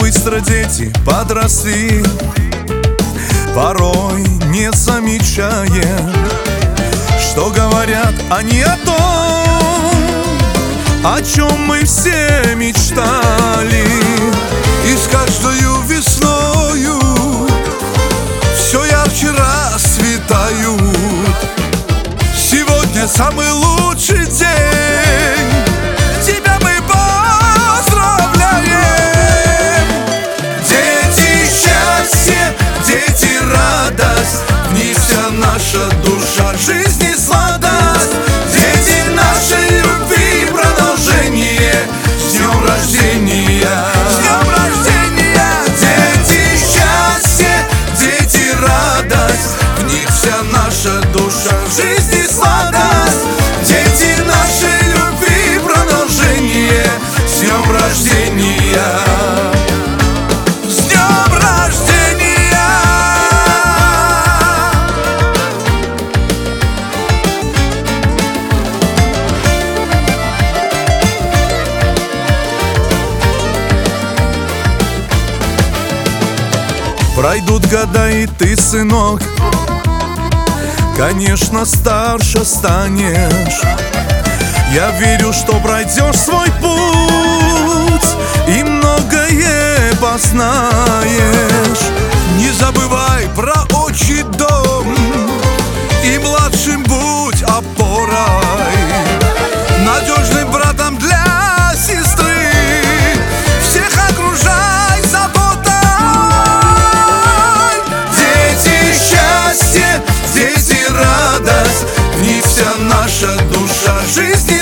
быстро дети подросли, порой не замечая, что говорят они о том, о чем мы все мечтали. И с каждою весною все ярче расцветают. Сегодня самый лучший день, тебя мы поздравляем. Дети счастье, дети радость, в них вся наша душа, жизни сладость. Дети нашей любви продолжение, с днем рождения, с днем рождения. Дети счастье, дети радость, в них вся наша душа, жизни сладость. Дети нашей любви продолжение, с днем рождения, с днем рождения. Пройдут года, и ты, сынок, конечно, старше станешь. Я верю, что пройдешь свой путь и многое познаешь. Не забывай про отчий дом, и младшим будь опорой, надежным братом для сестры. Всех окружай заботой. Дети счастье, дети радость, в них вся наша душа, жизни